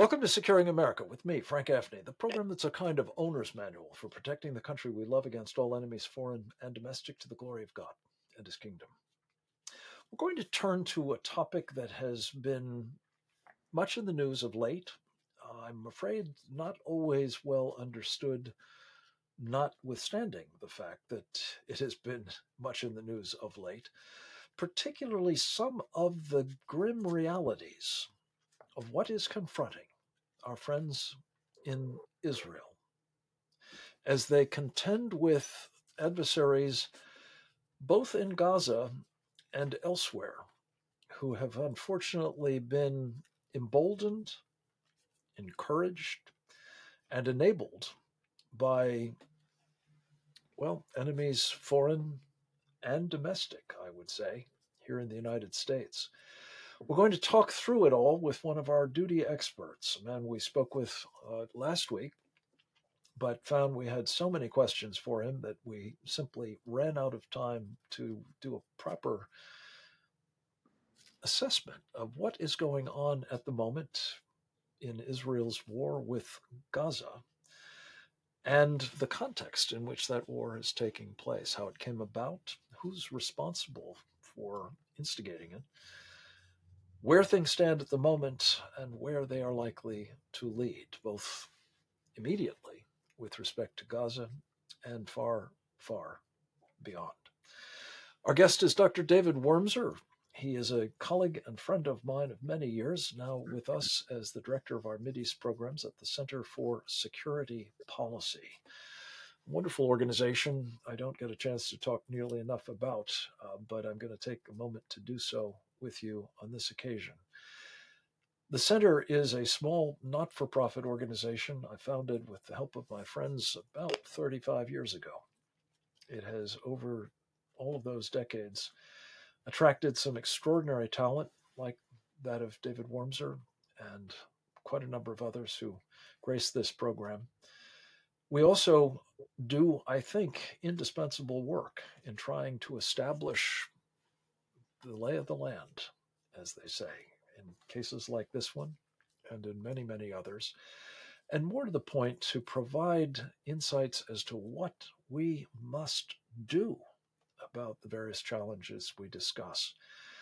Welcome to Securing America with me, Frank Gaffney, the program that's a kind of owner's manual for protecting the country we love against all enemies, foreign and domestic, to the glory of God and his kingdom. We're going to turn to a topic that has been much in the news of late. I'm afraid not always well understood, notwithstanding the fact that it has been much in the news of late, particularly some of the grim realities of what is confronting our friends in Israel as they contend with adversaries both in Gaza and elsewhere who have unfortunately been emboldened, encouraged, and enabled by, well, enemies foreign and domestic, I would say, here in the United States. We're going to talk through it all with one of our duty experts, a man we spoke with last week, but found we had so many questions for him that we simply ran out of time to do a proper assessment of what is going on at the moment in Israel's war with Gaza and the context in which that war is taking place, how it came about, who's responsible for instigating it, where things stand at the moment, and where they are likely to lead, both immediately with respect to Gaza and far, far beyond. Our guest is Dr. David Wormser. He is a colleague and friend of mine of many years, now with us as the director of our Mideast programs at the Center for Security Policy. Wonderful organization I don't get a chance to talk nearly enough about, but I'm going to take a moment to do so with you on this occasion. The Center is a small not-for-profit organization I founded with the help of my friends about 35 years ago. It has, over all of those decades, attracted some extraordinary talent like that of David Wormser and quite a number of others who grace this program. We also do, I think, indispensable work in trying to establish the lay of the land, as they say, in cases like this one and in many, many others. And more to the point, to provide insights as to what we must do about the various challenges we discuss.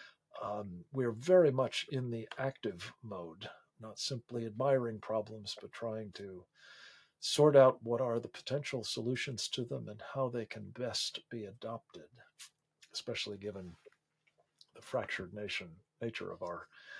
We're very much in the active mode, not simply admiring problems, but trying to sort out what are the potential solutions to them and how they can best be adopted, especially given the fractured nature of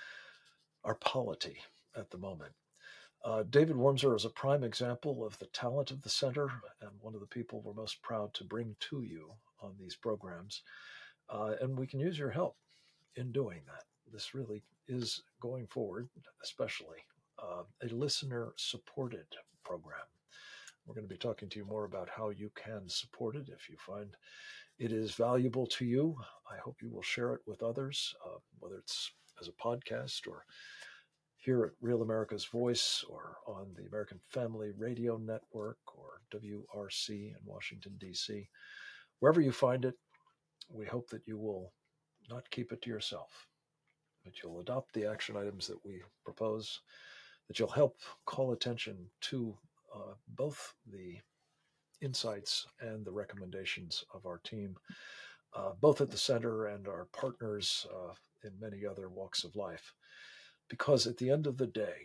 our polity at the moment. David Wormser is a prime example of the talent of the center and one of the people we're most proud to bring to you on these programs. And we can use your help in doing that. This really is, going forward, especially, a listener supported program. We're going to be talking to you more about how you can support it. If you find it is valuable to you, I hope you will share it with others, whether it's as a podcast or here at Real America's Voice or on the American Family Radio Network or WRC in Washington, D.C. Wherever you find it, we hope that you will not keep it to yourself, that you'll adopt the action items that we propose, that you'll help call attention to both the insights and the recommendations of our team, both at the center and our partners in many other walks of life. Because at the end of the day,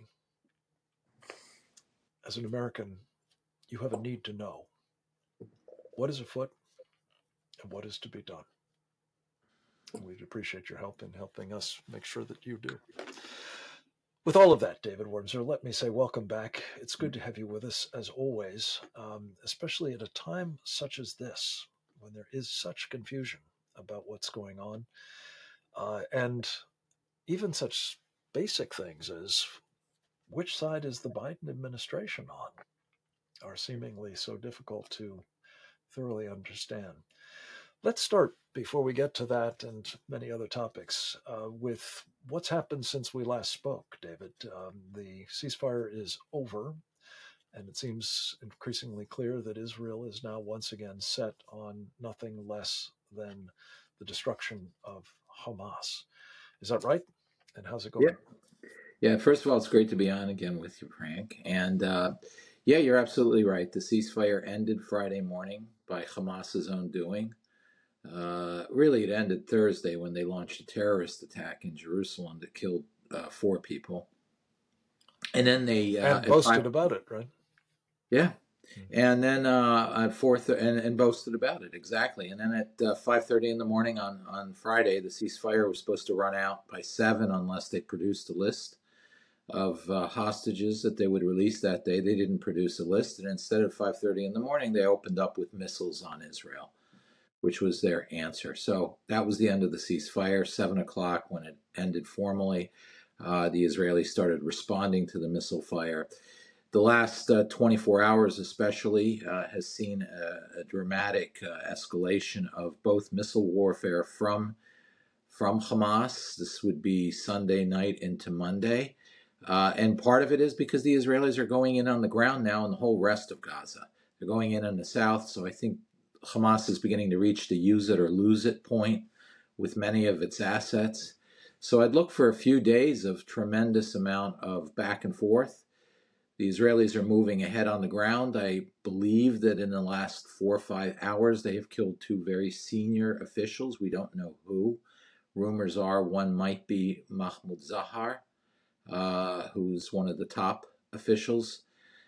as an American, you have a need to know what is afoot and what is to be done. And we'd appreciate your help in helping us make sure that you do. With all of that, David Wormser, let me say welcome back. It's good to have you with us, as always, especially at a time such as this, when there is such confusion about what's going on, and even such basic things as which side is the Biden administration on are seemingly so difficult to thoroughly understand. Let's start, before we get to that and many other topics, with what's happened since we last spoke, David. The ceasefire is over, and it seems increasingly clear that Israel is now once again set on nothing less than the destruction of Hamas. Is that right? And how's it Yeah, going? Yeah, first of all, it's great to be on again with you, Frank. And yeah, you're absolutely right. The ceasefire ended Friday morning by Hamas's own doing. Really, it ended Thursday when they launched a terrorist attack in Jerusalem that killed 4 people. And then they And at five, boasted about it, right? yeah, Mhm. and then at and boasted about it exactly. And then at 5:30 in the morning on Friday, the ceasefire was supposed to run out by 7 unless they produced a list of hostages that they would release that day. They didn't produce a list, and instead of 5:30 in the morning, they opened up with missiles on Israel, which was their answer. So that was the end of the ceasefire. 7 o'clock when it ended formally, the Israelis started responding to the missile fire. The last 24 hours, especially, has seen a dramatic escalation of both missile warfare from Hamas. This would be Sunday night into Monday. And part of it is because the Israelis are going in on the ground now in the whole rest of Gaza. They're going in the south, so I think Hamas is beginning to reach the use it or lose it point with many of its assets. So I'd look for a few days of tremendous amount of back and forth. The Israelis are moving ahead on the ground. I believe that in the last 4 or 5 hours, they have killed 2 very senior officials. We don't know who. Rumors are one might be Mahmoud Zahar, who's one of the top officials.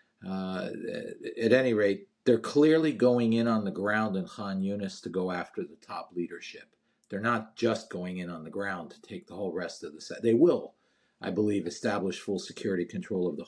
At any rate, they're clearly going in on the ground in Khan Yunis to go after the top leadership. They're not just going in on the ground to take the whole rest of the set. They will, I believe, establish full security control of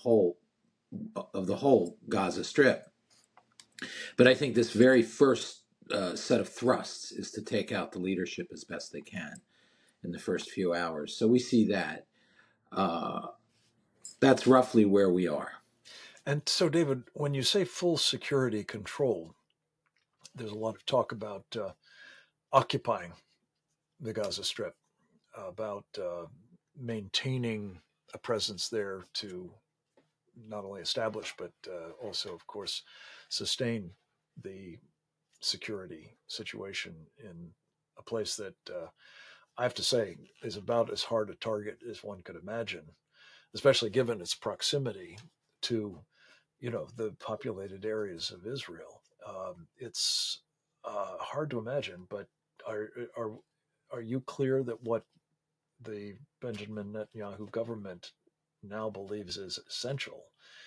the whole Gaza Strip. But I think this very first set of thrusts is to take out the leadership as best they can in the first few hours. So we see that. Uh, that's roughly where we are. And so, David, when you say full security control, there's a lot of talk about occupying the Gaza Strip, about maintaining a presence there to not only establish but also, of course, sustain the security situation in a place that I have to say is about as hard a target as one could imagine, especially given its proximity to, the populated areas of Israel. It's hard to imagine, but are, are are you clear that what the Benjamin Netanyahu government now believes is essential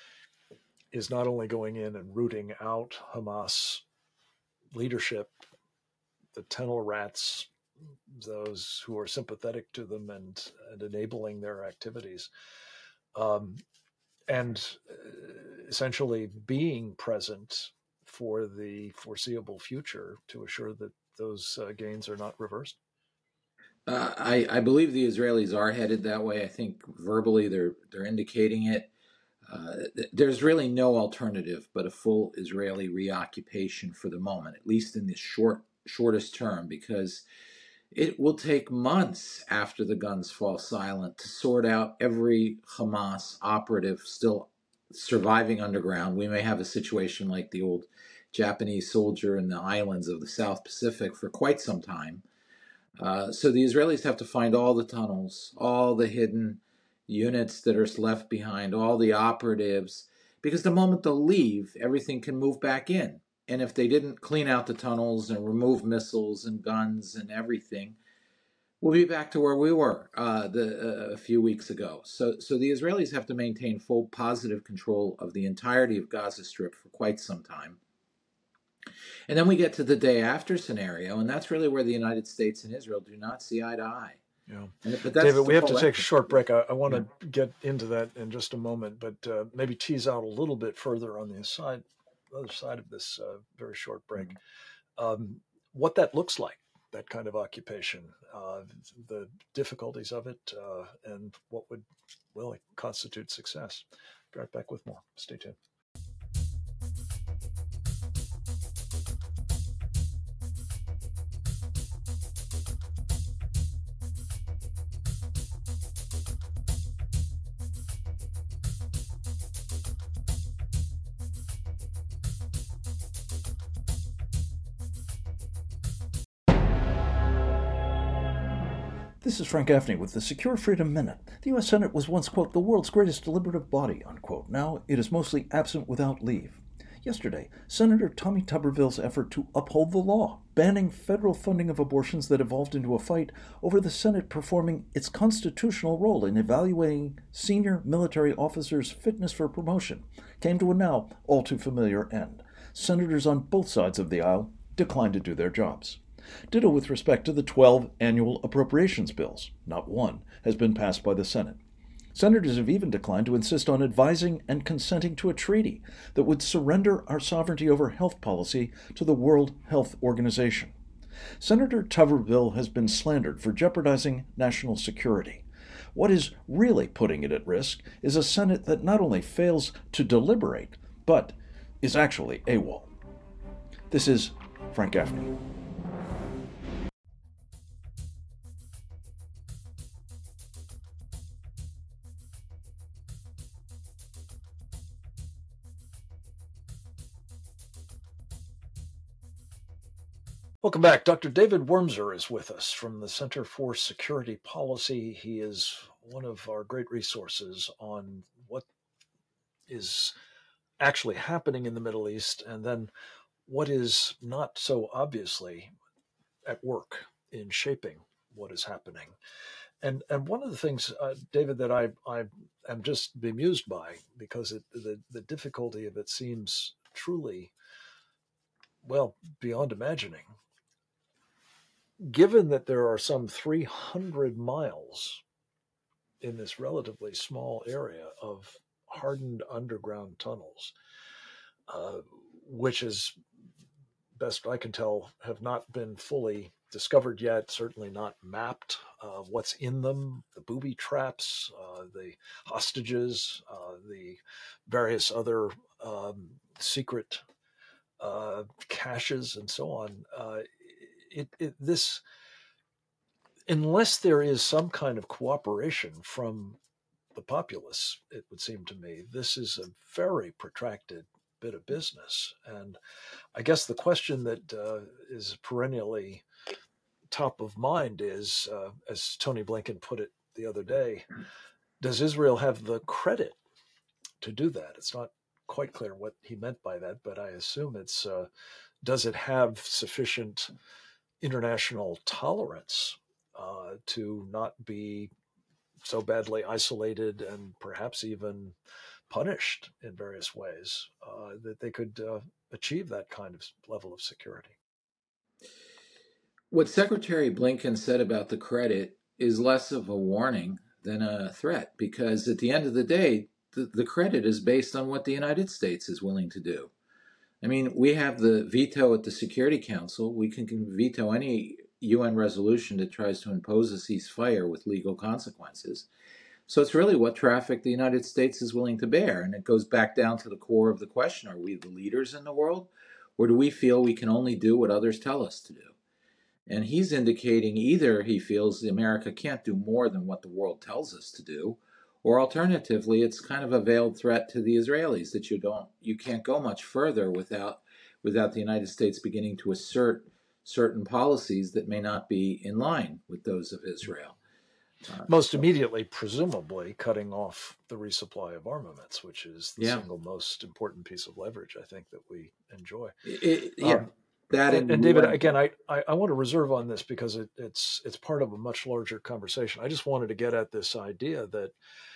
is not only going in and rooting out Hamas leadership, the tunnel rats, those who are sympathetic to them and enabling their activities, um, and essentially being present for the foreseeable future to assure that those gains are not reversed? I believe the Israelis are headed that way. I think verbally they're indicating it. There's really no alternative but a full Israeli reoccupation for the moment, at least in the shortest term, because it will take months after the guns fall silent to sort out every Hamas operative still surviving underground. We may have a situation like the old Japanese soldier in the islands of the South Pacific for quite some time. So the Israelis have to find all the tunnels, all the hidden units that are left behind, all the operatives, because the moment they'll leave, everything can move back in. And if they didn't clean out the tunnels and remove missiles and guns and everything, we'll be back to where we were a few weeks ago. So the Israelis have to maintain full positive control of the entirety of Gaza Strip for quite some time. And then we get to the day after scenario, and that's really where the United States and Israel do not see eye to eye. Yeah. But that's David, the we have to full take a essence. short break. I want Yeah. to get into that in just a moment, but maybe tease out a little bit further on the other side of this very short break, um, what that looks like, that kind of occupation, the difficulties of it, and what would really constitute success. Be right back with more. Stay tuned. This is Frank Gaffney with the Secure Freedom Minute. The U.S. Senate was once, quote, the world's greatest deliberative body, unquote. Now it is mostly absent without leave. Yesterday, Senator Tommy Tuberville's effort to uphold the law, banning federal funding of abortions that evolved into a fight over the Senate performing its constitutional role in evaluating senior military officers' fitness for promotion, came to a now all too familiar end. Senators on both sides of the aisle declined to do their jobs. Ditto with respect to the 12 annual appropriations bills. Not one has been passed by the Senate. Senators have even declined to insist on advising and consenting to a treaty that would surrender our sovereignty over health policy to the World Health Organization. Senator Tuberville has been slandered for jeopardizing national security. What is really putting it at risk is a Senate that not only fails to deliberate, but is actually AWOL. This is Frank Gaffney. Welcome back. Dr. David Wormser is with us from the Center for Security Policy. He is one of our great resources on what is actually happening in the Middle East and then what is not so obviously at work in shaping what is happening. And one of the things, David, that I am just bemused by, because the difficulty of it seems truly, well, beyond imagining. Given that there are some 300 miles in this relatively small area of hardened underground tunnels, which, as best I can tell, have not been fully discovered yet, certainly not mapped, what's in them, the booby traps, the hostages, the various other secret caches, and so on. This, unless there is some kind of cooperation from the populace, it would seem to me, this is a very protracted bit of business. And I guess the question that is perennially top of mind is, as Tony Blinken put it the other day, does Israel have the credit to do that? It's not quite clear what he meant by that, but I assume it's, does it have sufficient international tolerance to not be so badly isolated and perhaps even punished in various ways that they could achieve that kind of level of security? What Secretary Blinken said about the credit is less of a warning than a threat, because at the end of the day, the credit is based on what the United States is willing to do. I mean, we have the veto at the Security Council. We can veto any UN resolution that tries to impose a ceasefire with legal consequences. So it's really what traffic the United States is willing to bear. And it goes back down to the core of the question: are we the leaders in the world, or do we feel we can only do what others tell us to do? And he's indicating either he feels America can't do more than what the world tells us to do, or alternatively, it's kind of a veiled threat to the Israelis that you can't go much further without the United States beginning to assert certain policies that may not be in line with those of Israel. Most immediately, presumably, cutting off the resupply of armaments, which is the single most important piece of leverage, I think, that we enjoy. And David, again, I want to reserve on this because it's part of a much larger conversation. I just wanted to get at this idea that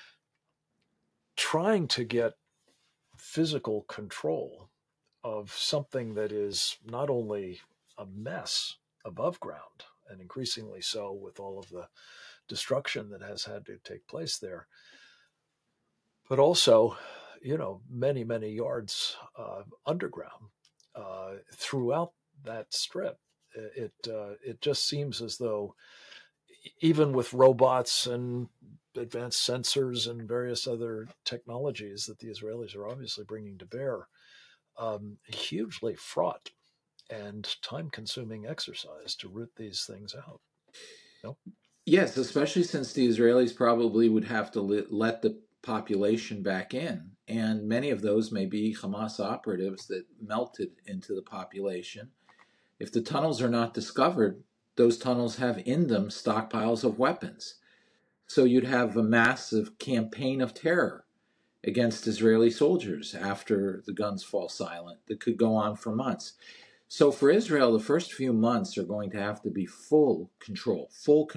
trying to get physical control of something that is not only a mess above ground, and increasingly so with all of the destruction that has had to take place there, but also, many, many yards underground throughout that strip. It just seems as though, even with robots and advanced sensors and various other technologies that the Israelis are obviously bringing to bear, hugely fraught and time-consuming exercise to root these things out. No? Yes, especially since the Israelis probably would have to let the population back in, and many of those may be Hamas operatives that melted into the population. If the tunnels are not discovered, those tunnels have in them stockpiles of weapons. So you'd have a massive campaign of terror against Israeli soldiers after the guns fall silent that could go on for months. So for Israel, the first few months are going to have to be full control,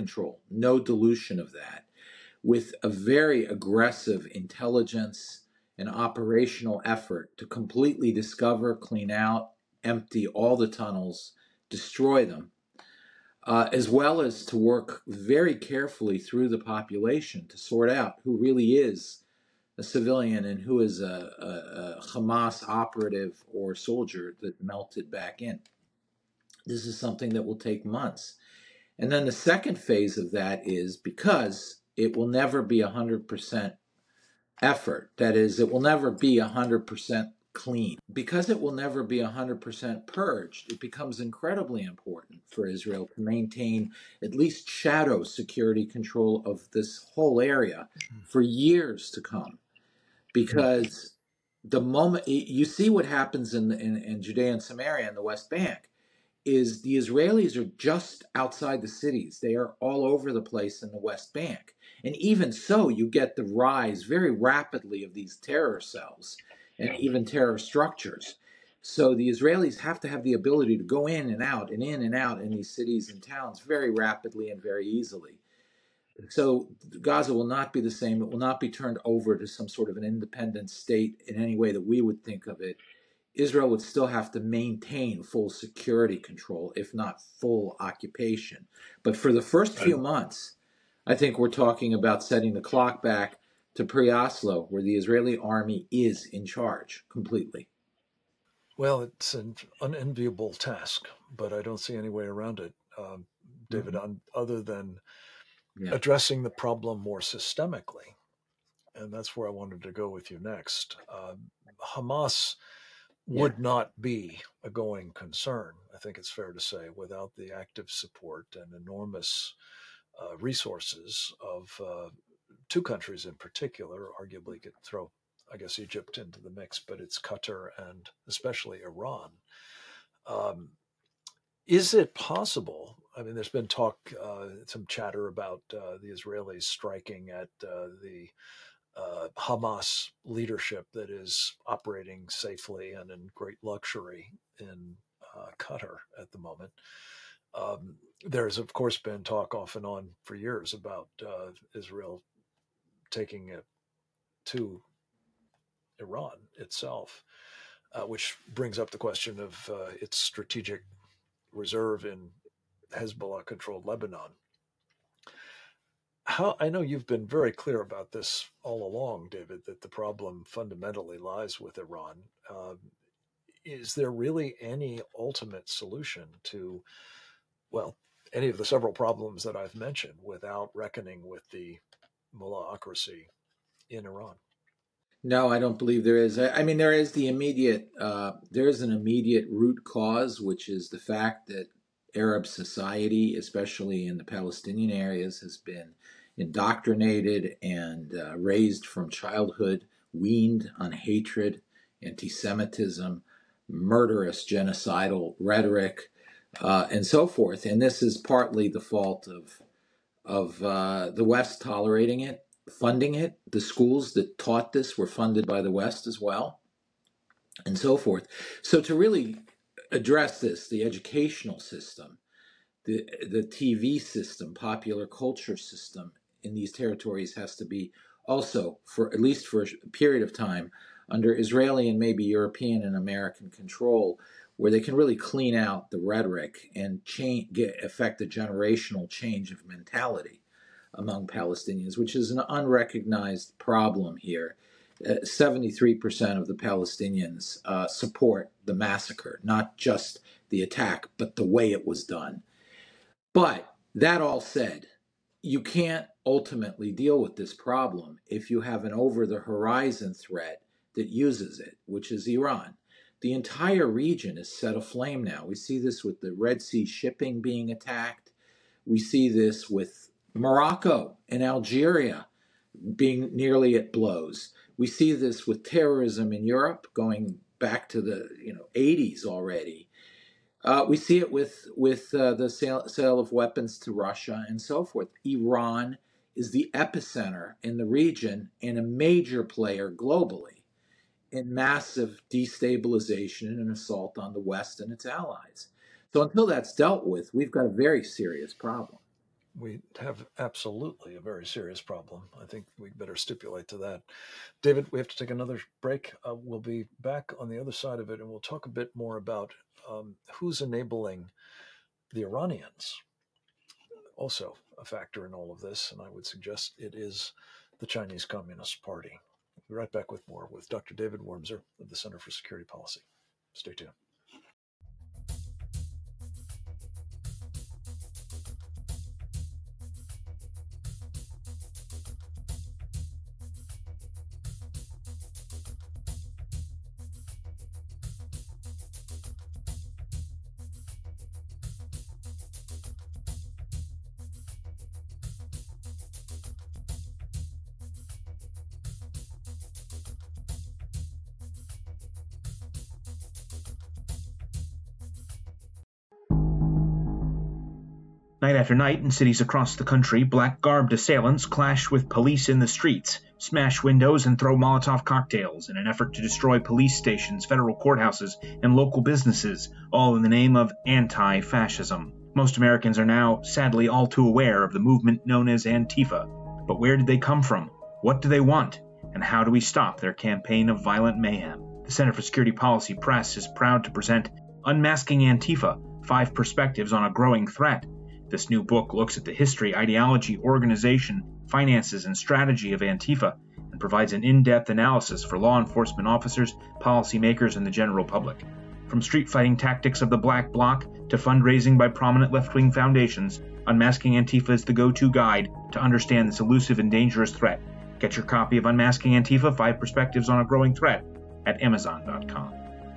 no dilution of that, with a very aggressive intelligence and operational effort to completely discover, clean out, empty all the tunnels, destroy them, as well as to work very carefully through the population to sort out who really is a civilian and who is a Hamas operative or soldier that melted back in. This is something that will take months. And then the second phase of that is, because it will never be 100% effort, that is, it will never be 100% clean. Because it will never be 100% purged, it becomes incredibly important for Israel to maintain at least shadow security control of this whole area for years to come. Because the moment you see what happens in Judea and Samaria and the West Bank, is the Israelis are just outside the cities. They are all over the place in the West Bank. And even so, you get the rise very rapidly of these terror cells and even terror structures. So the Israelis have to have the ability to go in and out and in and out in these cities and towns very rapidly and very easily. So Gaza will not be the same. It will not be turned over to some sort of an independent state in any way that we would think of it. Israel would still have to maintain full security control, if not full occupation. But for the first few months, I think we're talking about setting the clock back to pre-Oslo, where the Israeli army is in charge completely. Well, it's an unenviable task, but I don't see any way around it, David, other than addressing the problem more systemically. And that's where I wanted to go with you next. Hamas would not be a going concern, I think it's fair to say, without the active support and enormous resources of two countries in particular. Arguably could throw, I guess, Egypt into the mix, but it's Qatar and especially Iran. Is it possible? I mean, there's been talk, some chatter about the Israelis striking at the Hamas leadership that is operating safely and in great luxury in Qatar at the moment. There's, of course, been talk off and on for years about Israel taking it to Iran itself, which brings up the question of its strategic reserve in Hezbollah-controlled Lebanon. I know you've been very clear about this all along, David, that the problem fundamentally lies with Iran. Is there really any ultimate solution to, well, any of the several problems that I've mentioned without reckoning with the mullahocracy in Iran? No, I don't believe there is. I mean, there is an immediate root cause, which is the fact that Arab society, especially in the Palestinian areas, has been indoctrinated and raised from childhood, weaned on hatred, anti-Semitism, murderous genocidal rhetoric, and so forth. And this is partly the fault of the West tolerating it, funding it. The schools that taught this were funded by the West as well, and so forth. So to really address this, the educational system, the TV system, popular culture system in these territories has to be also, for at least for a period of time, under Israeli and maybe European and American control, where they can really clean out the rhetoric and affect a generational change of mentality among Palestinians, which is an unrecognized problem here. 73% of the Palestinians support the massacre, not just the attack, but the way it was done. But that all said, you can't ultimately deal with this problem if you have an over-the-horizon threat that uses it, which is Iran. The entire region is set aflame now. We see this with the Red Sea shipping being attacked. We see this with Morocco and Algeria being nearly at blows. We see this with terrorism in Europe going back to the 80s already. We see it with the sale of weapons to Russia and so forth. Iran is the epicenter in the region and a major player globally in massive destabilization and an assault on the West and its allies. So until that's dealt with, we've got a very serious problem. We have absolutely a very serious problem. I think we better stipulate to that. David, we have to take another break. We'll be back on the other side of it, and we'll talk a bit more about who's enabling the Iranians. Also a factor in all of this, and I would suggest it is the Chinese Communist Party. We'll be right back with more with Dr. David Wormser of the Center for Security Policy. Stay tuned. Night after night, in cities across the country, black-garbed assailants clash with police in the streets, smash windows, and throw Molotov cocktails in an effort to destroy police stations, federal courthouses, and local businesses, all in the name of anti-fascism. Most Americans are now, sadly, all too aware of the movement known as Antifa. But where did they come from? What do they want? And how do we stop their campaign of violent mayhem? The Center for Security Policy Press is proud to present Unmasking Antifa: 5 Perspectives on a Growing Threat. This new book looks at the history, ideology, organization, finances, and strategy of Antifa and provides an in-depth analysis for law enforcement officers, policymakers, and the general public. From street fighting tactics of the Black Bloc to fundraising by prominent left-wing foundations, Unmasking Antifa is the go-to guide to understand this elusive and dangerous threat. Get your copy of Unmasking Antifa: 5 Perspectives on a Growing Threat at Amazon.com.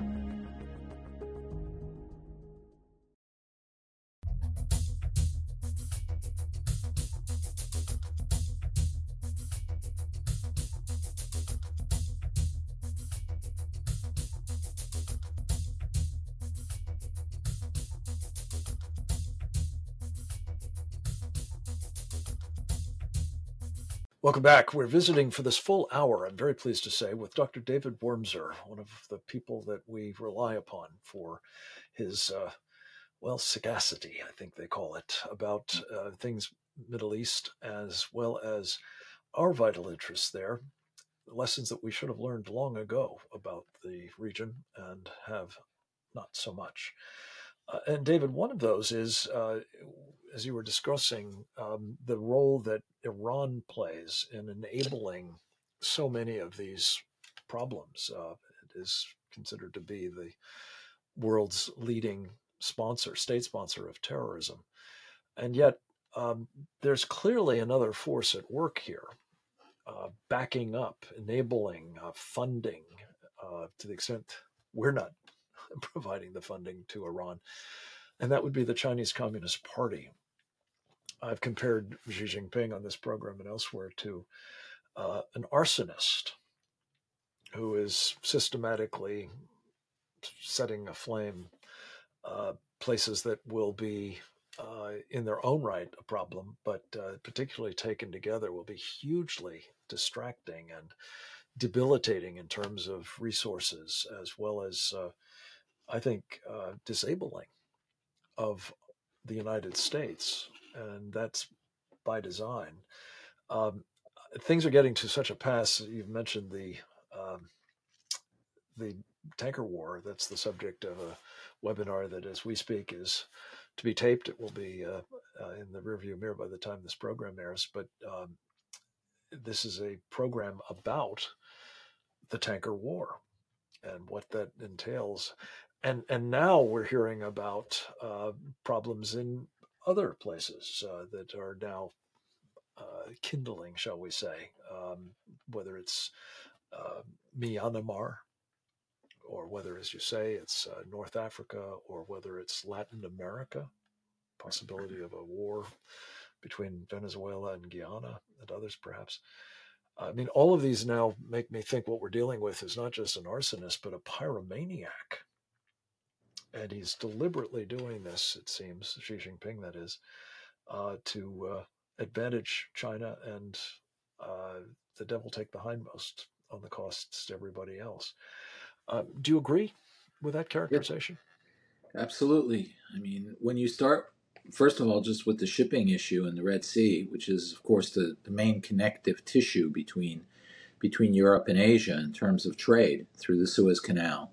Welcome back. We're visiting for this full hour, I'm very pleased to say, with Dr. David Wormser, one of the people that we rely upon for his, sagacity, I think they call it, about things Middle East, as well as our vital interests there, lessons that we should have learned long ago about the region and have not so much. And David, one of those is, as you were discussing, the role that Iran plays in enabling so many of these problems. It is considered to be the world's leading state sponsor of terrorism. And yet, there's clearly another force at work here, backing up, enabling, funding, to the extent we're not providing the funding to Iran, and that would be the Chinese Communist Party. I've compared Xi Jinping on this program and elsewhere to an arsonist who is systematically setting aflame places that will be, in their own right, a problem, but particularly taken together will be hugely distracting and debilitating in terms of resources, as well as, I think, disabling of the United States, and that's by design. Things are getting to such a pass. You've mentioned the tanker war. That's the subject of a webinar that, as we speak, is to be taped. It will be in the rearview mirror by the time this program airs. But this is a program about the tanker war and what that entails. And now we're hearing about problems in other places that are now kindling, shall we say, whether it's Myanmar, or whether, as you say, it's North Africa, or whether it's Latin America, possibility of a war between Venezuela and Guyana and others, perhaps. I mean, all of these now make me think what we're dealing with is not just an arsonist, but a pyromaniac. And he's deliberately doing this, it seems, Xi Jinping, that is, to advantage China and the devil take the hindmost on the costs to everybody else. Do you agree with that Yeah, characterization? absolutely. I mean, when you start, first of all, just with the shipping issue in the Red Sea, which is, of course, the main connective tissue between Europe and Asia in terms of trade through the Suez Canal.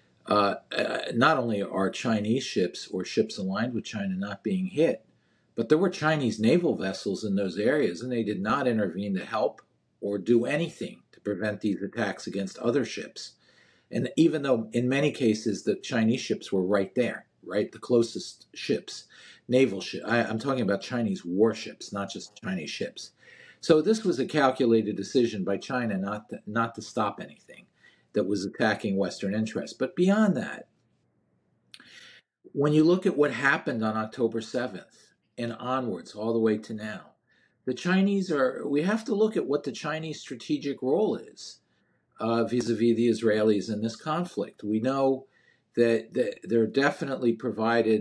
Not only are Chinese ships or ships aligned with China not being hit, but there were Chinese naval vessels in those areas, and they did not intervene to help or do anything to prevent these attacks against other ships. And even though in many cases the Chinese ships were right there, right, the closest ships, naval ship. I'm talking about Chinese warships, not just Chinese ships. So this was a calculated decision by China not to stop anything that was attacking Western interests. But beyond that, when you look at what happened on October 7th and onwards, all the way to now, we have to look at what the Chinese strategic role is vis-a-vis the Israelis in this conflict. We know that they're definitely provided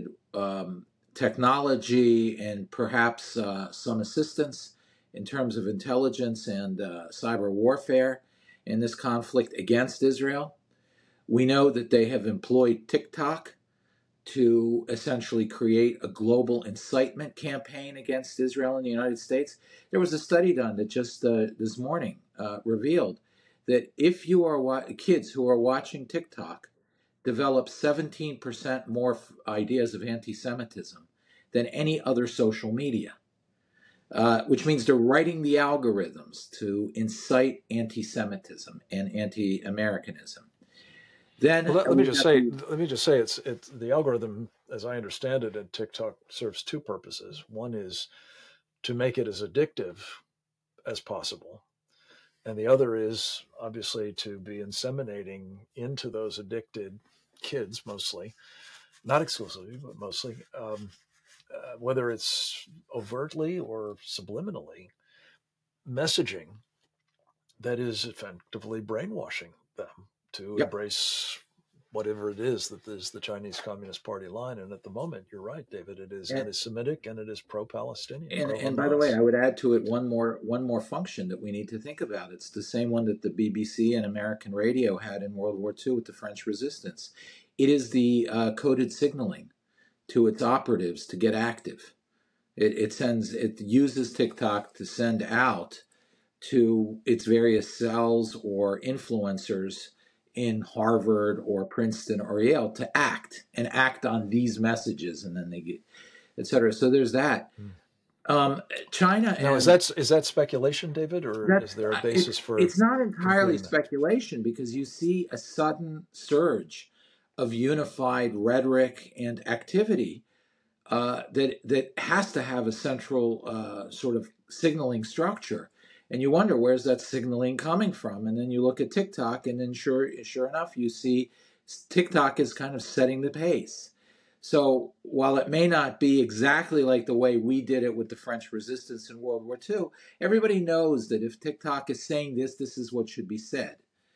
technology and perhaps some assistance in terms of intelligence and cyber warfare in this conflict against Israel. We know that they have employed TikTok to essentially create a global incitement campaign against Israel and the United States. There was a study done that just this morning revealed that if you are kids who are watching TikTok develop 17% more ideas of anti-Semitism than any other social media, which means they're writing the algorithms to incite anti-Semitism and anti-Americanism. Then Well, let me just say, it's the algorithm, as I understand it, at TikTok serves two purposes. One is to make it as addictive as possible, and the other is obviously to be inseminating into those addicted kids, mostly, not exclusively, but mostly, whether it's overtly or subliminally, messaging that is effectively brainwashing them to yep. embrace whatever it is that is the Chinese Communist Party line. And at the moment, you're right, David, it is And, anti-Semitic and it is pro-Palestinian, and by the way, pro-Hamas. I would add to it one more function that we need to think about. It's the same one that the BBC and American radio had in World War II with the French resistance. It is the coded signaling to its operatives to get active. It uses TikTok to send out to its various cells or influencers in Harvard or Princeton or Yale to act on these messages, and then they get, etc. So there's that. China Now, and is that speculation, David, or is there a basis for it's not entirely concluding that? speculation because you see a sudden surge of unified rhetoric and activity that has to have a central sort of signaling structure. And you wonder, where's that signaling coming from? And then you look at TikTok, and then sure enough, you see TikTok is kind of setting the pace. So while it may not be exactly like the way we did it with the French resistance in World War II, everybody knows that if TikTok is saying this is what should be said.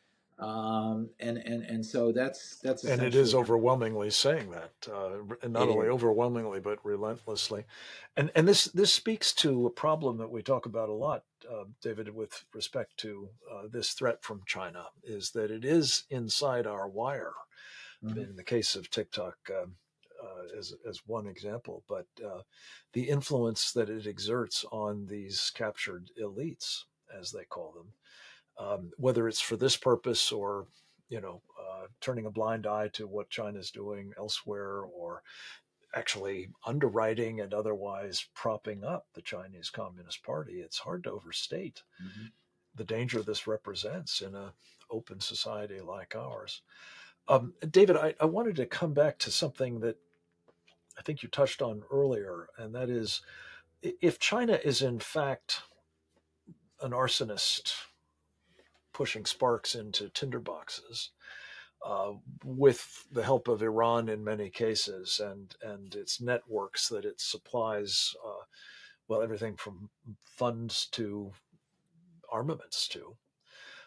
And so that's And it is essentially overwhelmingly saying that, and not it only is. overwhelmingly but relentlessly. And this speaks to a problem that we talk about a lot, David, with respect to this threat from China, is that it is inside our wire. Mhm. In the case of TikTok, as one example, but the influence that it exerts on these captured elites, as they call them, whether it's for this purpose or turning a blind eye to what China's doing elsewhere, or actually underwriting and otherwise propping up the Chinese Communist Party, it's hard to overstate Mhm. the danger this represents in an open society like ours. David, I wanted to come back to something that I think you touched on earlier, and that is, if China is in fact an arsonist pushing sparks into tinderboxes, with the help of Iran in many cases, and its networks that it supplies, well, everything from funds to armaments to.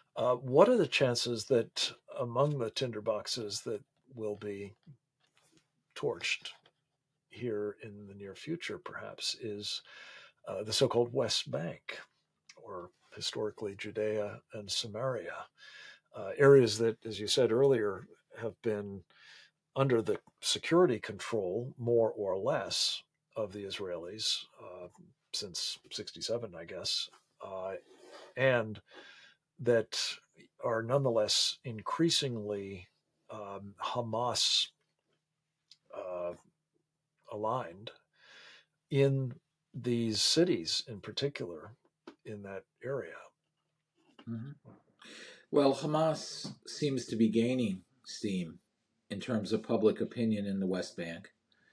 What are the chances that among the tinderboxes that will be torched here in the near future, perhaps, is the so-called West Bank, or historically Judea and Samaria, areas that, as you said earlier, have been under the security control, more or less, of the Israelis since 67, I guess, and that are nonetheless increasingly Hamas aligned in these cities, in particular, in that area. Mm-hmm. Well, Hamas seems to be gaining steam in terms of public opinion in the West Bank.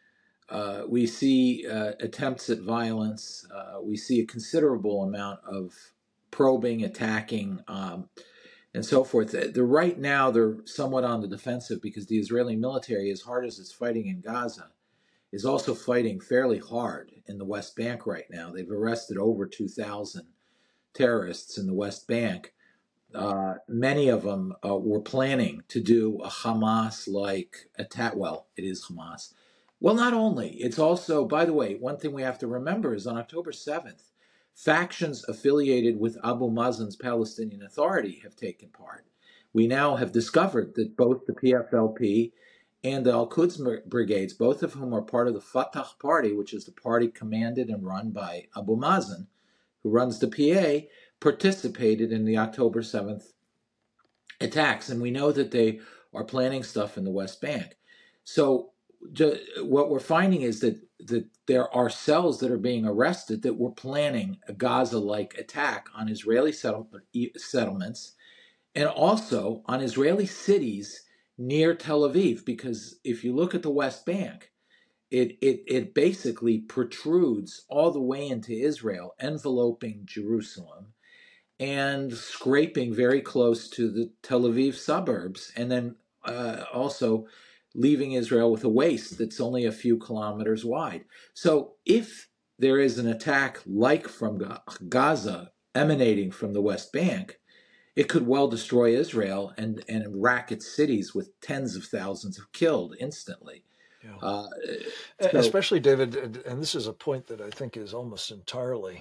We see attempts at violence. We see a considerable amount of probing, attacking, and so forth. Right now, they're somewhat on the defensive because the Israeli military, as hard as it's fighting in Gaza, is also fighting fairly hard in the West Bank right now. They've arrested over 2,000 terrorists in the West Bank. Many of them were planning to do a Hamas-like attack. Well, it is Hamas. Well, not only. It's also, by the way, one thing we have to remember is on October 7th, factions affiliated with Abu Mazen's Palestinian Authority have taken part. We now have discovered that both the PFLP and the Al-Quds brigades, both of whom are part of the Fatah party, which is the party commanded and run by Abu Mazen, who runs the PA, participated in the October 7th attacks. And we know that they are planning stuff in the West Bank. So what we're finding is that there are cells that are being arrested that were planning a Gaza-like attack on Israeli settlements and also on Israeli cities near Tel Aviv. Because if you look at the West Bank, it basically protrudes all the way into Israel, enveloping Jerusalem and scraping very close to the Tel Aviv suburbs, and then also leaving Israel with a waste that's only a few kilometers wide. So if there is an attack like from Gaza emanating from the West Bank, it could well destroy Israel and rack its cities with tens of thousands of killed instantly. Yeah. Especially, David, and this is a point that I think is almost entirely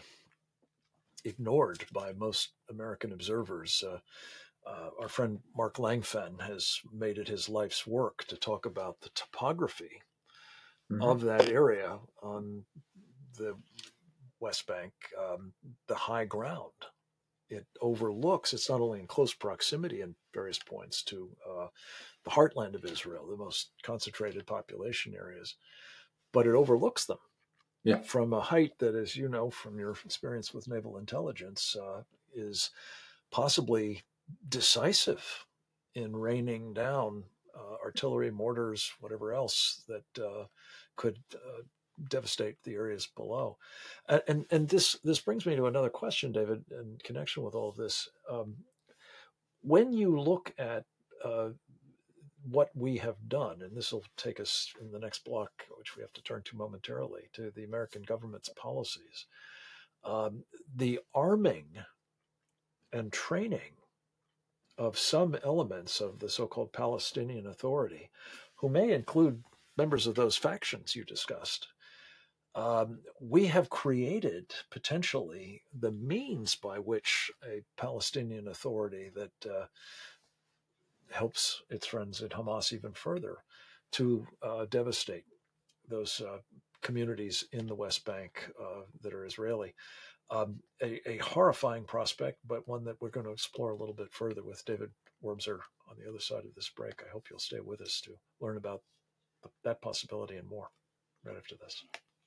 ignored by most American observers. Our friend Mark Langfen has made it his life's work to talk about the topography of that area on the West Bank, the high ground. It overlooks, it's not only in close proximity in various points to the heartland of Israel, the most concentrated population areas, but it overlooks them from a height that, as you know from your experience with naval intelligence, is possibly decisive in raining down artillery, mortars, whatever else that could devastate the areas below. And this brings me to another question, David, in connection with all of this. When you look at what we have done, and this will take us in the next block, which we have to turn to momentarily, to the American government's policies, the arming and training of some elements of the so-called Palestinian Authority, who may include members of those factions you discussed, we have created potentially the means by which a Palestinian Authority that helps its friends at Hamas even further to devastate those communities in the West Bank that are Israeli. A horrifying prospect, but one that we're going to explore a little bit further with David Wurmser on the other side of this break. I hope you'll stay with us to learn about that possibility and more right after this.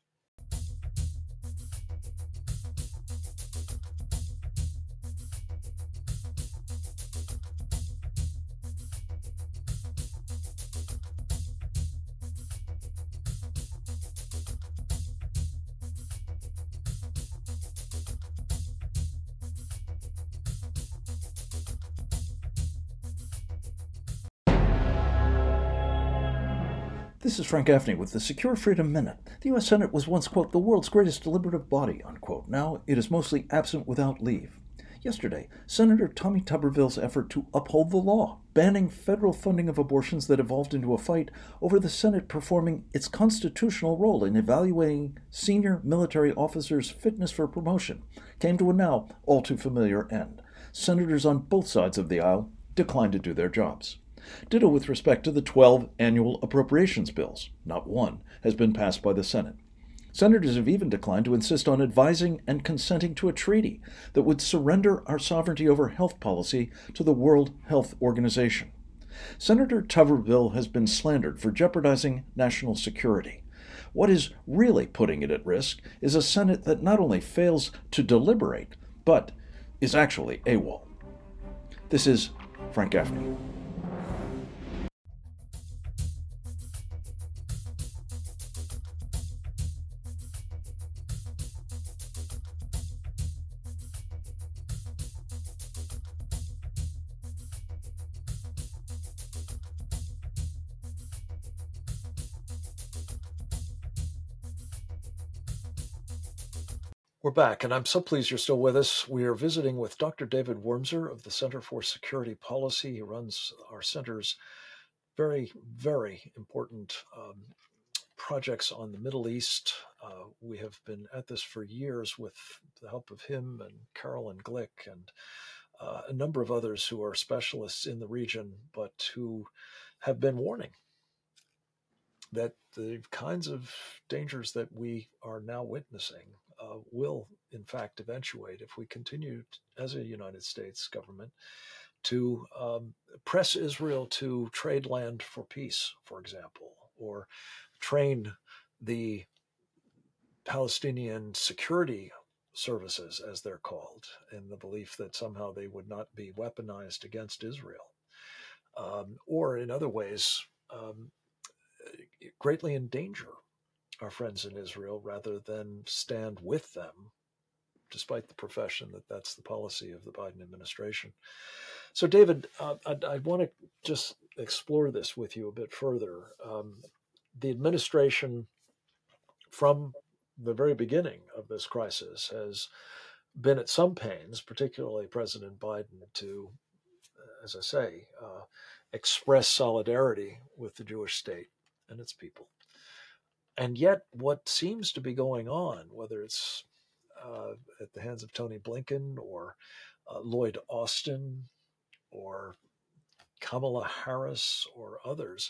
This is Frank Gaffney with the Secure Freedom Minute. The U.S. Senate was once, quote, the world's greatest deliberative body, unquote. Now it is mostly absent without leave. Yesterday, Senator Tommy Tuberville's effort to uphold the law, banning federal funding of abortions that evolved into a fight over the Senate performing its constitutional role in evaluating senior military officers' fitness for promotion, came to a now all too familiar end. Senators on both sides of the aisle declined to do their jobs. Ditto with respect to the 12 annual appropriations bills. Not one has been passed by the Senate. Senators have even declined to insist on advising and consenting to a treaty that would surrender our sovereignty over health policy to the World Health Organization. Senator Tuberville has been slandered for jeopardizing national security. What is really putting it at risk is a Senate that not only fails to deliberate, but is actually AWOL. This is Frank Gaffney. We're back, and I'm so pleased you're still with us. We are visiting with Dr. David Wurmser of the Center for Security Policy. He runs our center's very, very important projects on the Middle East. We have been at this for years with the help of him and Carolyn Glick and a number of others who are specialists in the region, but who have been warning that the kinds of dangers that we are now witnessing will, in fact, eventuate if we continue as a United States government to press Israel to trade land for peace, for example, or train the Palestinian security services, as they're called, in the belief that somehow they would not be weaponized against Israel, or in other ways, greatly endanger our friends in Israel rather than stand with them, despite the profession that that's the policy of the Biden administration. So, David, I want to just explore this with you a bit further. The administration, from the very beginning of this crisis, has been at some pains, particularly President Biden, to, as I say, express solidarity with the Jewish state and its people. And yet, what seems to be going on, whether it's at the hands of Tony Blinken or Lloyd Austin or Kamala Harris or others,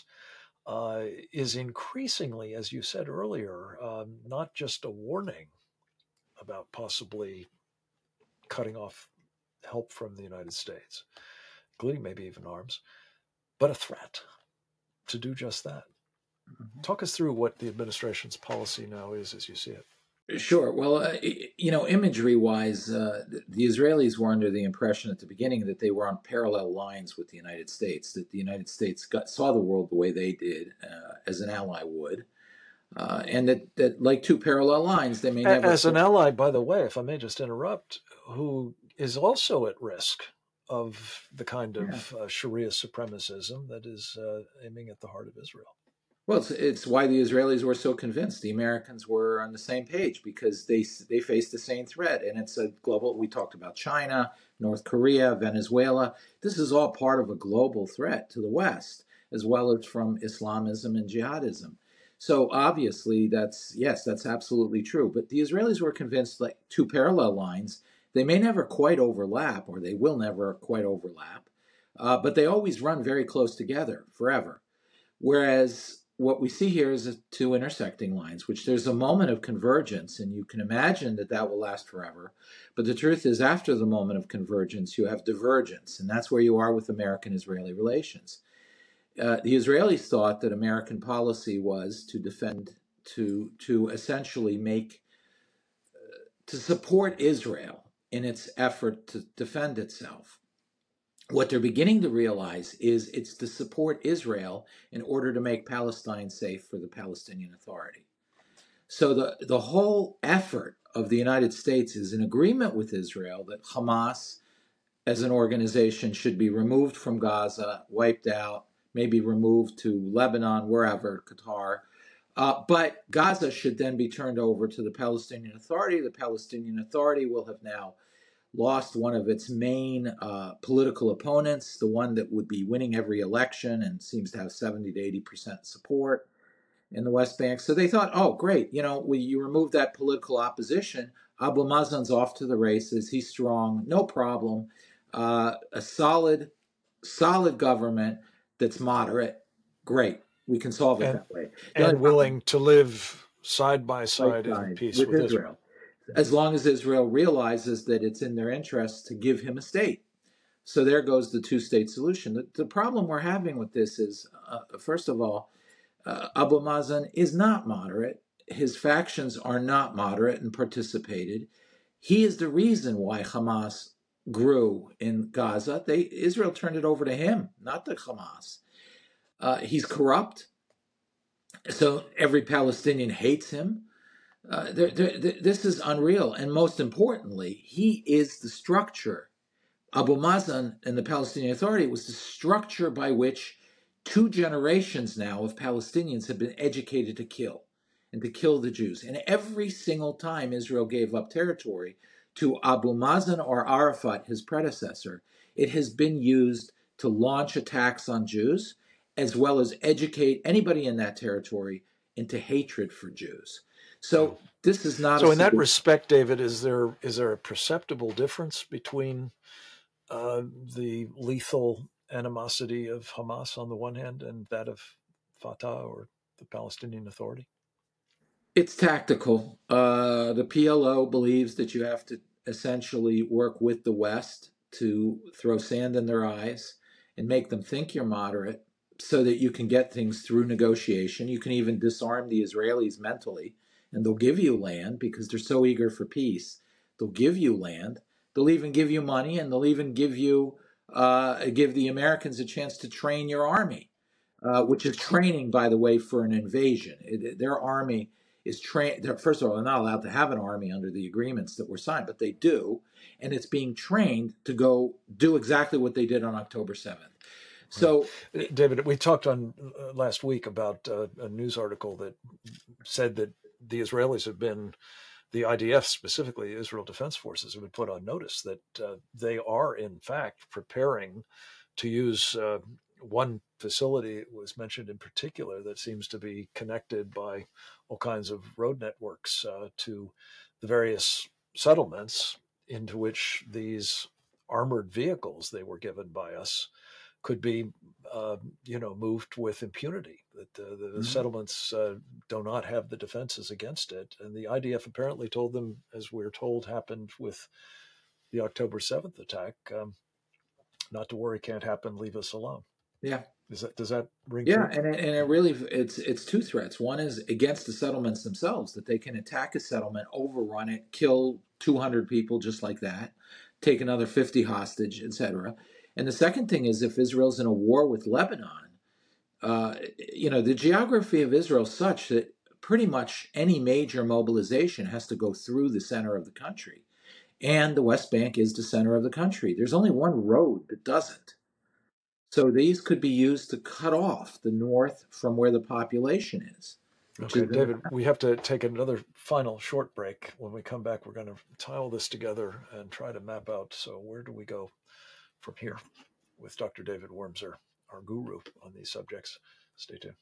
is increasingly, as you said earlier, not just a warning about possibly cutting off help from the United States, including maybe even arms, but a threat to do just that. Talk us through what the administration's policy now is as you see it. Sure. Well, imagery-wise, the Israelis were under the impression at the beginning that they were on parallel lines with the United States, that the United States saw the world the way they did, as an ally would, and that like two parallel lines, they may never... As an ally, by the way, if I may just interrupt, who is also at risk of the kind of Sharia supremacism that is aiming at the heart of Israel. Well, it's why the Israelis were so convinced. The Americans were on the same page because they faced the same threat. And it's a global, we talked about China, North Korea, Venezuela. This is all part of a global threat to the West, as well as from Islamism and jihadism. So obviously that's absolutely true. But the Israelis were convinced like two parallel lines. They may never quite overlap, or they will never quite overlap, but they always run very close together forever. Whereas what we see here is two intersecting lines, which there's a moment of convergence, and you can imagine that that will last forever. But the truth is, after the moment of convergence, you have divergence, and that's where you are with American-Israeli relations. The Israelis thought that American policy was to defend, to essentially make, to support Israel in its effort to defend itself. What they're beginning to realize is it's to support Israel in order to make Palestine safe for the Palestinian Authority. So the whole effort of the United States is in agreement with Israel that Hamas as an organization should be removed from Gaza, wiped out, maybe removed to Lebanon, wherever, Qatar. But Gaza should then be turned over to the Palestinian Authority. The Palestinian Authority will have now lost one of its main political opponents, the one that would be winning every election and seems to have 70 to 80% support in the West Bank. So they thought, oh, great, you remove that political opposition, Abu Mazen's off to the races. He's strong, no problem. A solid government that's moderate, great. We can solve it that way. And willing to live side by side in peace with Israel. As long as Israel realizes that it's in their interest to give him a state. So there goes the two-state solution. The problem we're having with this is, first of all, Abu Mazen is not moderate. His factions are not moderate and participated. He is the reason why Hamas grew in Gaza. Israel turned it over to him, not to Hamas. He's corrupt, so every Palestinian hates him. This is unreal. And most importantly, he is the structure. Abu Mazen and the Palestinian Authority was the structure by which 2 generations now of Palestinians have been educated to kill the Jews. And every single time Israel gave up territory to Abu Mazen or Arafat, his predecessor, it has been used to launch attacks on Jews, as well as educate anybody in that territory into hatred for Jews. So this is not. So in that respect, David, is there a perceptible difference between the lethal animosity of Hamas on the one hand and that of Fatah or the Palestinian Authority? It's tactical. The PLO believes that you have to essentially work with the West to throw sand in their eyes and make them think you're moderate so that you can get things through negotiation. You can even disarm the Israelis mentally, and they'll give you land because they're so eager for peace. They'll give you land. They'll even give you money, and they'll even give the Americans a chance to train your army, which is training, by the way, for an invasion. Their army is trained. First of all, they're not allowed to have an army under the agreements that were signed, but they do, and it's being trained to go do exactly what they did on October 7th. So, David, we talked on last week about a news article that said that the Israelis have been, the IDF specifically, Israel Defense Forces, have been put on notice that they are in fact preparing to use one facility was mentioned in particular that seems to be connected by all kinds of road networks to the various settlements into which these armored vehicles they were given by us could be, moved with impunity. That the settlements do not have the defenses against it, and the IDF apparently told them, as we're told happened with the October 7th attack, not to worry, can't happen, leave us alone. Yeah. Does that ring true? And it really, it's 2 threats. One is against the settlements themselves, that they can attack a settlement, overrun it, kill 200 people just like that, take another 50 hostage, etc. And the second thing is, if Israel's in a war with Lebanon, the geography of Israel is such that pretty much any major mobilization has to go through the center of the country. And the West Bank is the center of the country. There's only one road that doesn't. So these could be used to cut off the north from where the population is. Okay, David, we have to take another final short break. When we come back, we're going to tie all this together and try to map out, so where do we go from here with Dr. David Wurmser, our guru on these subjects. Stay tuned.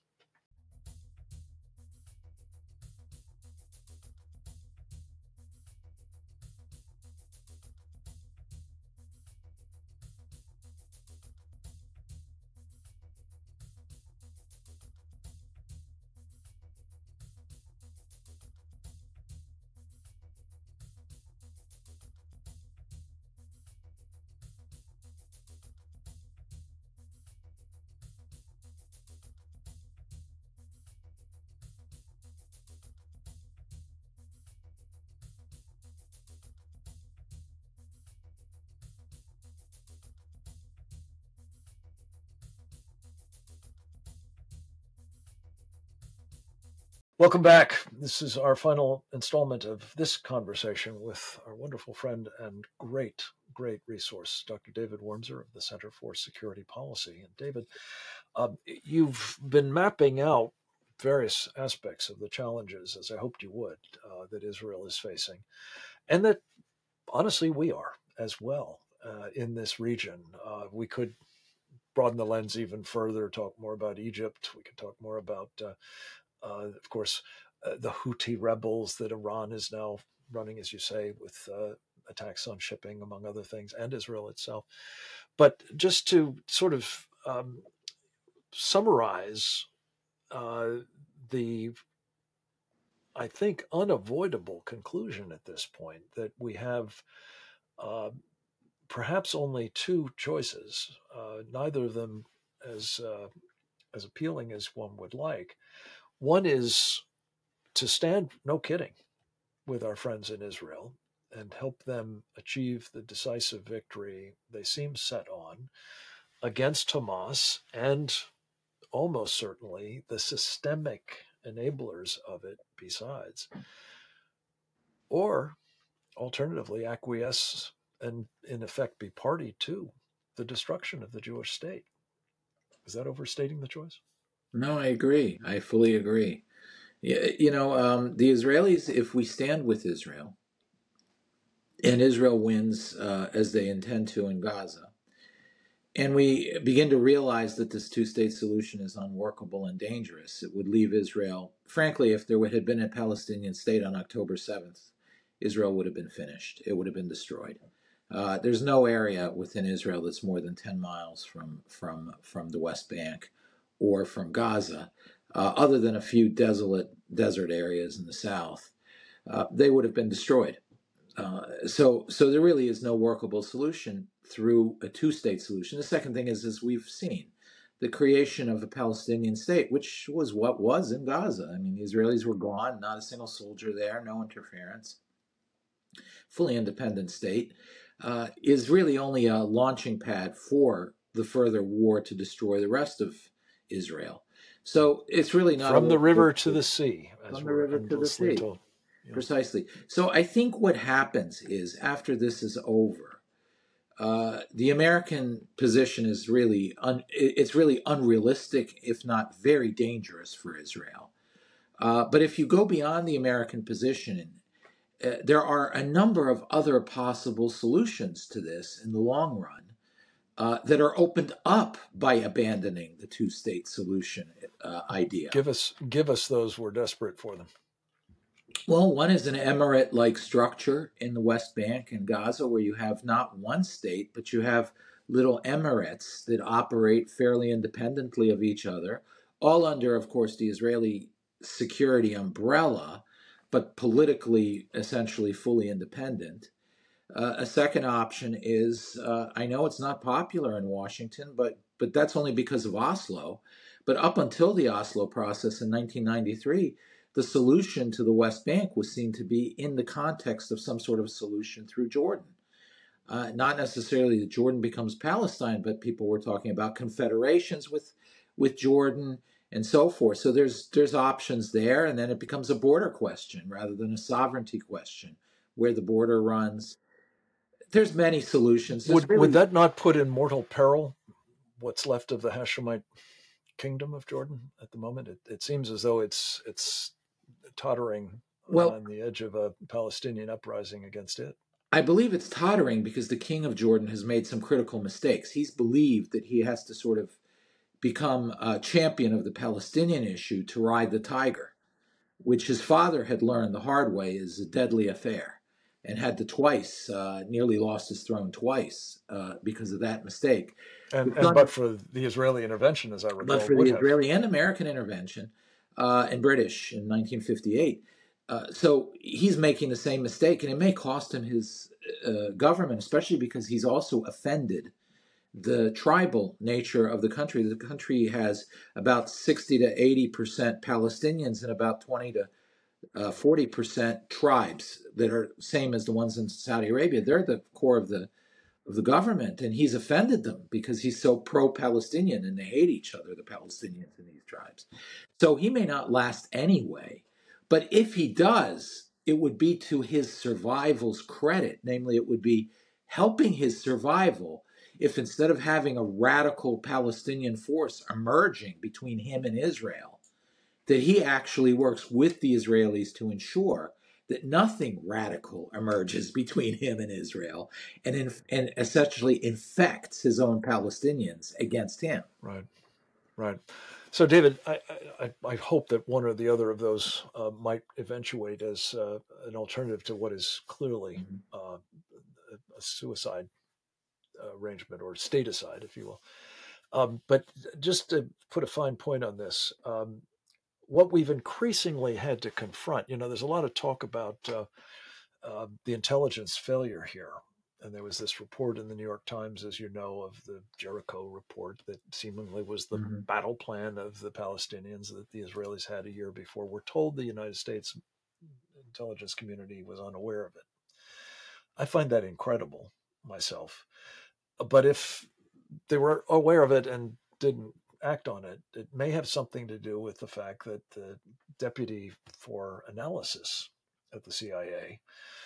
Welcome back. This is our final installment of this conversation with our wonderful friend and great resource, Dr. David Wurmser of the Center for Security Policy. And David, you've been mapping out various aspects of the challenges, as I hoped you would, that Israel is facing, and that honestly we are as well in this region. We could broaden the lens even further, talk more about Egypt. We could talk more about, of course, the Houthi rebels that Iran is now running, as you say, with attacks on shipping, among other things, and Israel itself. But just to sort of summarize the, I think, unavoidable conclusion at this point that we have perhaps only two choices, neither of them as appealing as one would like. One is to stand, no kidding, with our friends in Israel and help them achieve the decisive victory they seem set on against Hamas and almost certainly the systemic enablers of it besides. Or alternatively, acquiesce and in effect be party to the destruction of the Jewish state. Is that overstating the choice? No, I agree. I fully agree. The Israelis, if we stand with Israel, and Israel wins as they intend to in Gaza, and we begin to realize that this two-state solution is unworkable and dangerous, it would leave Israel, frankly, if there had been a Palestinian state on October 7th, Israel would have been finished. It would have been destroyed. There's no area within Israel that's more than 10 miles from the West Bank or from Gaza, other than a few desert areas in the south. They would have been destroyed. So there really is no workable solution through a two-state solution. The second thing is, as we've seen, the creation of a Palestinian state, which was what was in Gaza. I mean, the Israelis were gone, not a single soldier there, no interference, fully independent state, is really only a launching pad for the further war to destroy the rest of Israel. So it's really not from the river to the sea, as from the river to the sea. Told. Yeah. Precisely. So I think what happens is, after this is over, the American position is really it's really unrealistic, if not very dangerous for Israel. But if you go beyond the American position, there are a number of other possible solutions to this in the long run that are opened up by abandoning the two-state solution idea. Give us those. We're desperate for them. Well, one is an emirate-like structure in the West Bank and Gaza, where you have not one state, but you have little emirates that operate fairly independently of each other, all under, of course, the Israeli security umbrella, but politically essentially fully independent. A second option is, I know it's not popular in Washington, but that's only because of Oslo. But up until the Oslo process in 1993, the solution to the West Bank was seen to be in the context of some sort of solution through Jordan. Not necessarily that Jordan becomes Palestine, but people were talking about confederations with Jordan and so forth. So there's options there, and then it becomes a border question rather than a sovereignty question, where the border runs. There's many solutions. Would that not put in mortal peril what's left of the Hashemite kingdom of Jordan at the moment? It seems as though it's tottering on the edge of a Palestinian uprising against it. I believe it's tottering because the king of Jordan has made some critical mistakes. He's believed that he has to sort of become a champion of the Palestinian issue to ride the tiger, which his father had learned the hard way is a deadly affair, and had to nearly lost his throne twice because of that mistake. But for the Israeli intervention, as I recall. But for the Israeli and American intervention and British in 1958. So he's making the same mistake, and it may cost him his government, especially because he's also offended the tribal nature of the country. The country has about 60 to 80% Palestinians and about 20 to 40% tribes that are same as the ones in Saudi Arabia. They're the core of the government, and he's offended them because he's so pro-Palestinian, and they hate each other, the Palestinians in these tribes. So he may not last anyway, but if he does, it would be to his survival's credit. Namely, it would be helping his survival if, instead of having a radical Palestinian force emerging between him and Israel, that he actually works with the Israelis to ensure that nothing radical emerges between him and Israel, and essentially infects his own Palestinians against him. Right. Right. So, David, I hope that one or the other of those might eventuate as an alternative to what is clearly a suicide arrangement or staticide, if you will. But just to put a fine point on this, what we've increasingly had to confront, there's a lot of talk about the intelligence failure here. And there was this report in the New York Times, as you know, of the Jericho report that seemingly was the battle plan of the Palestinians that the Israelis had a year before. We're told the United States intelligence community was unaware of it. I find that incredible myself. But if they were aware of it and didn't act on it, it may have something to do with the fact that the deputy for analysis at the CIA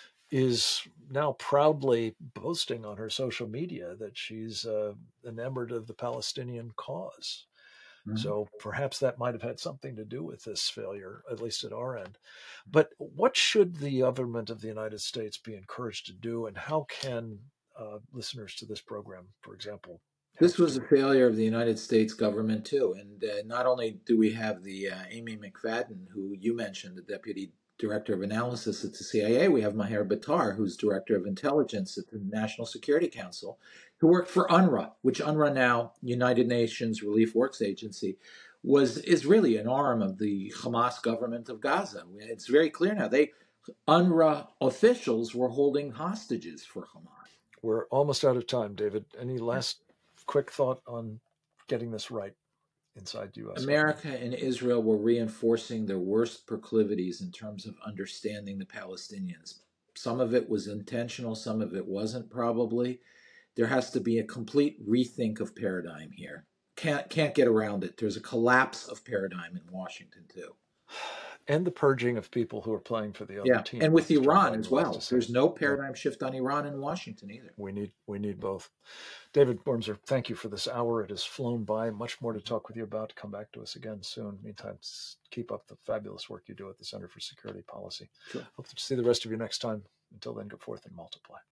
is now proudly boasting on her social media that she's enamored of the Palestinian cause. So perhaps that might have had something to do with this failure, at least at our end. But what should the government of the United States be encouraged to do, and how can listeners to this program, for example, This was a failure of the United States government too, and not only do we have the Amy McFadden, who you mentioned, the deputy director of analysis at the CIA, we have Maher Bitar, who's director of intelligence at the National Security Council, who worked for UNRWA, which UNRWA now, United Nations Relief Works Agency, is really an arm of the Hamas government of Gaza. It's very clear now. UNRWA officials were holding hostages for Hamas. We're almost out of time, David. Any last quick thought on getting this right inside U.S.? America and Israel were reinforcing their worst proclivities in terms of understanding the Palestinians. Some of it was intentional, some of it wasn't probably. There has to be a complete rethink of paradigm here. Can't get around it. There's a collapse of paradigm in Washington too. And the purging of people who are playing for the other team. And with Iran as well. There's no paradigm shift on Iran in Washington either. We need both. David Wormser, thank you for this hour. It has flown by. Much more to talk with you about. Come back to us again soon. Meantime, keep up the fabulous work you do at the Center for Security Policy. Sure. Hope to see the rest of you next time. Until then, go forth and multiply.